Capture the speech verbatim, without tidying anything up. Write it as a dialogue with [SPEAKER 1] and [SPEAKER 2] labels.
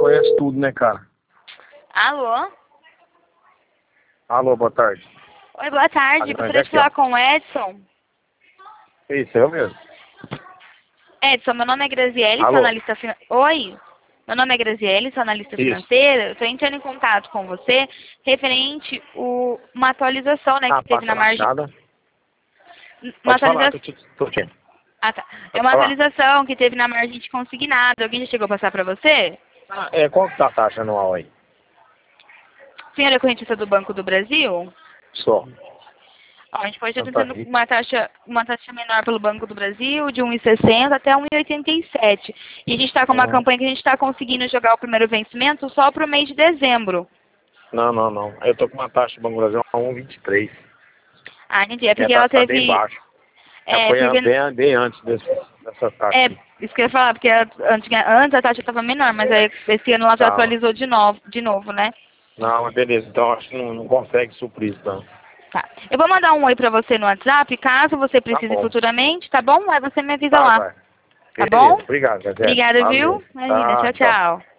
[SPEAKER 1] conhece tudo, né, cara?
[SPEAKER 2] Alô?
[SPEAKER 1] Alô, boa tarde.
[SPEAKER 2] Oi, boa tarde.
[SPEAKER 1] Ali,
[SPEAKER 2] Gostaria de
[SPEAKER 1] aqui,
[SPEAKER 2] falar
[SPEAKER 1] ó.
[SPEAKER 2] com o Edson.
[SPEAKER 1] Isso, eu mesmo.
[SPEAKER 2] Edson, meu nome é Graziele, sou
[SPEAKER 1] Alô?
[SPEAKER 2] analista finan... Oi? Meu nome é Graziele, sou analista
[SPEAKER 1] Isso.
[SPEAKER 2] financeira. Estou entrando em contato com você referente o... uma atualização, né,
[SPEAKER 1] Ah,
[SPEAKER 2] que teve
[SPEAKER 1] passa
[SPEAKER 2] na margem...
[SPEAKER 1] nada.
[SPEAKER 2] Uma
[SPEAKER 1] Pode falar, tô,
[SPEAKER 2] atualização...
[SPEAKER 1] te, tô te...
[SPEAKER 2] Ah, tá. É
[SPEAKER 1] Pode
[SPEAKER 2] uma
[SPEAKER 1] falar.
[SPEAKER 2] atualização que teve na margem de consignado. Alguém já chegou a passar para você?
[SPEAKER 1] Ah, é, qual que tá a taxa anual aí?
[SPEAKER 2] Senhora correntista do Banco do Brasil?
[SPEAKER 1] Só.
[SPEAKER 2] Ó, a gente pode estar
[SPEAKER 1] Santa
[SPEAKER 2] tentando
[SPEAKER 1] Rita.
[SPEAKER 2] uma taxa, uma taxa menor pelo Banco do Brasil, de um e sessenta até um e oitenta e sete. E a gente está com uma
[SPEAKER 1] Uhum.
[SPEAKER 2] campanha que a gente está conseguindo jogar o primeiro vencimento só para o mês de dezembro.
[SPEAKER 1] Não, não, não. Eu tô com uma taxa do Banco do Brasil a um vírgula vinte e três.
[SPEAKER 2] Ah, entendi. É
[SPEAKER 1] Minha
[SPEAKER 2] porque ela
[SPEAKER 1] taxa tá bem
[SPEAKER 2] teve...
[SPEAKER 1] baixa. Já
[SPEAKER 2] É,
[SPEAKER 1] foi a-
[SPEAKER 2] porque...
[SPEAKER 1] bem, bem antes desse, dessa taxa
[SPEAKER 2] É,
[SPEAKER 1] aí.
[SPEAKER 2] isso que eu ia falar, porque a- antes, antes a taxa estava menor, mas aí esse ano ela já
[SPEAKER 1] Tava.
[SPEAKER 2] atualizou de novo, de novo, né?
[SPEAKER 1] Não, mas beleza. Então acho que não, não consegue suprir isso, não.
[SPEAKER 2] Tá. Eu vou mandar um oi pra você no WhatsApp, caso você
[SPEAKER 1] Tá
[SPEAKER 2] precise
[SPEAKER 1] bom.
[SPEAKER 2] futuramente, tá bom? Aí você me avisa
[SPEAKER 1] Tá,
[SPEAKER 2] lá,
[SPEAKER 1] vai.
[SPEAKER 2] tá bom?
[SPEAKER 1] Beleza. Obrigado, Gazete.
[SPEAKER 2] Obrigada,
[SPEAKER 1] Valeu.
[SPEAKER 2] viu? Imagina,
[SPEAKER 1] Tá,
[SPEAKER 2] tchau,
[SPEAKER 1] tchau.
[SPEAKER 2] tchau.